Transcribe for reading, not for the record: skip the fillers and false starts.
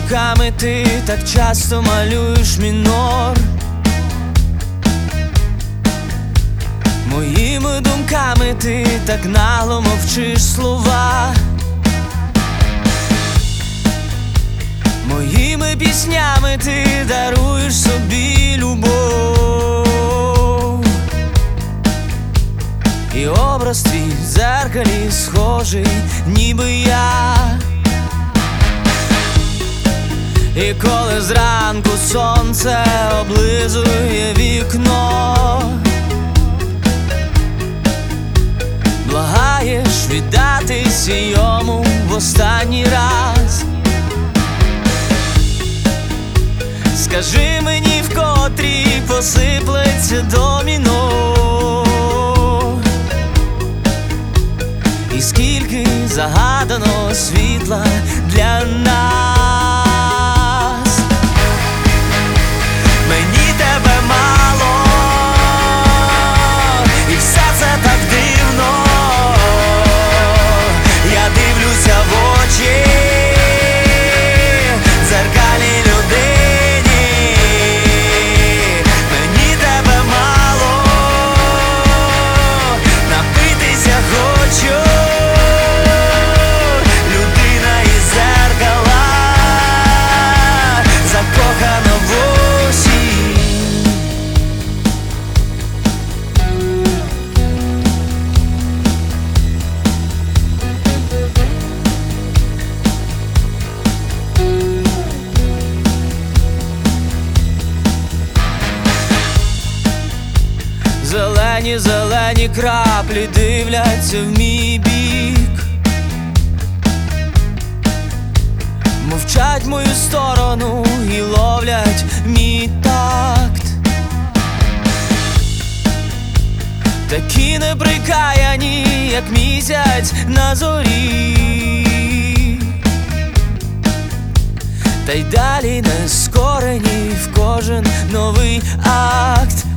руками ти так часто малюєш мінор. Моїми думками ти так нагло мовчиш слова. Моїми піснями ти даруєш собі любов. І образ твій в дзеркалі схожий, ніби я. І коли зранку сонце облизує вікно, благаєш віддатися йому в останній раз. Скажи мені, в котрій посиплеться доміно, і скільки загадано світла для нас. Мені тебе мало, і все це так дивно. Я дивлюся в очі дзеркальній людині. Мені тебе мало, напитися хочу. Людина із дзеркала, закохана в осінь. Зелені, зелені краплі дивляться в мій бік, мовчать в мою сторону і ловлять мій такт. Такі неприкаяні, як місяць на зорі, та й далі нескорені в кожен новий акт.